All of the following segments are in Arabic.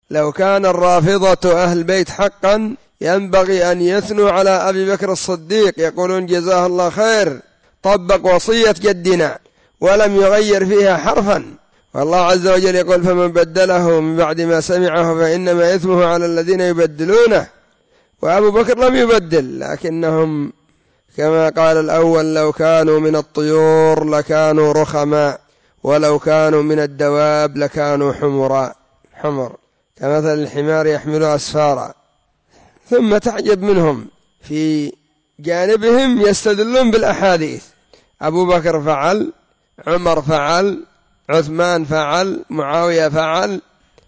لو كان الرافضة أهل بيت حقا ينبغي أن يثنوا على أبي بكر الصديق، يقولون جزاه الله خير، طبق وصية جدنا ولم يغير فيها حرفا. والله عز وجل يقول: فمن بدله من بعد ما سمعه فإنما إثمه على الذين يبدلونه. وأبو بكر لم يبدل، لكنهم كما قال الأول: لو كانوا من الطيور لكانوا رخما، ولو كانوا من الدواب لكانوا حمر كمثل الحمار يحمل أسفارا. ثم تعجب منهم في جانبهم يستدلون بالأحاديث: أبو بكر فعل، عمر فعل، عثمان فعل، معاوية فعل.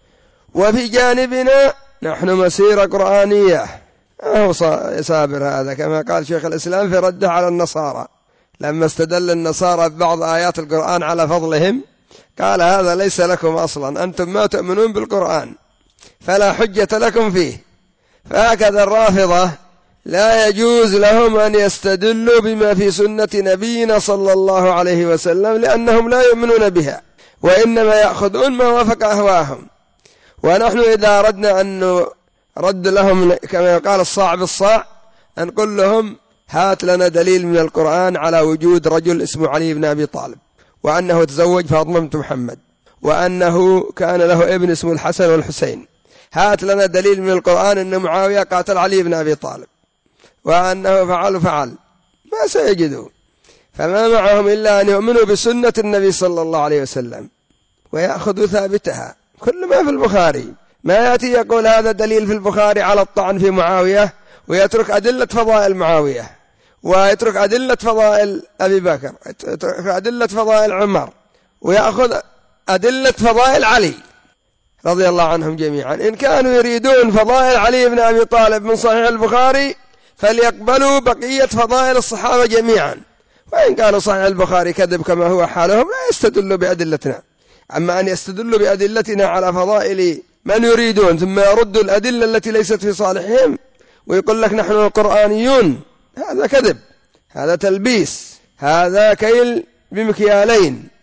وفي جانبنا نحن مسيرة قرآنية. هو صابر هذا، كما قال شيخ الإسلام في رده على النصارى لما استدل النصارى ببعض آيات القرآن على فضلهم، قال: هذا ليس لكم أصلا، أنتم ما تؤمنون بالقرآن فلا حجة لكم فيه. فهكذا الرافضة لا يجوز لهم أن يستدلوا بما في سنة نبينا صلى الله عليه وسلم، لأنهم لا يؤمنون بها، وإنما يأخذون ما وافق أهواهم. ونحن إذا أردنا أن رد لهم كما يقال الصاع بالصاع، نقول لهم: هات لنا دليل من القرآن على وجود رجل اسمه علي بن أبي طالب، وأنه تزوج فاطمة بنت محمد، وأنه كان له ابن اسمه الحسن والحسين. هات لنا دليل من القرآن أن معاوية قاتل علي بن أبي طالب وأنه فعل. ما سيجدوا. فما معهم إلا أن يؤمنوا بسنة النبي صلى الله عليه وسلم ويأخذوا ثابتها. كل ما في البخاري ما يأتي يقول هذا دليل في البخاري على الطعن في معاوية، ويترك أدلة فضائل معاوية، ويترك أدلة فضائل أبي بكر، يترك أدلة فضائل عمر، ويأخذ أدلة فضائل علي رضي الله عنهم جميعا. إن كانوا يريدون فضائل علي بن أبي طالب من صحيح البخاري فليقبلوا بقية فضائل الصحابة جميعا، وإن كانوا صحيح البخاري كذب كما هو حالهم لا يستدلوا بأدلتنا. أما أن يستدلوا بأدلتنا على فضائل من يريدون ثم يردوا الأدلة التي ليست في صالحهم ويقول لك نحن القرآنيون، هذا كذب، هذا تلبيس، هذا كيل بمكيالين.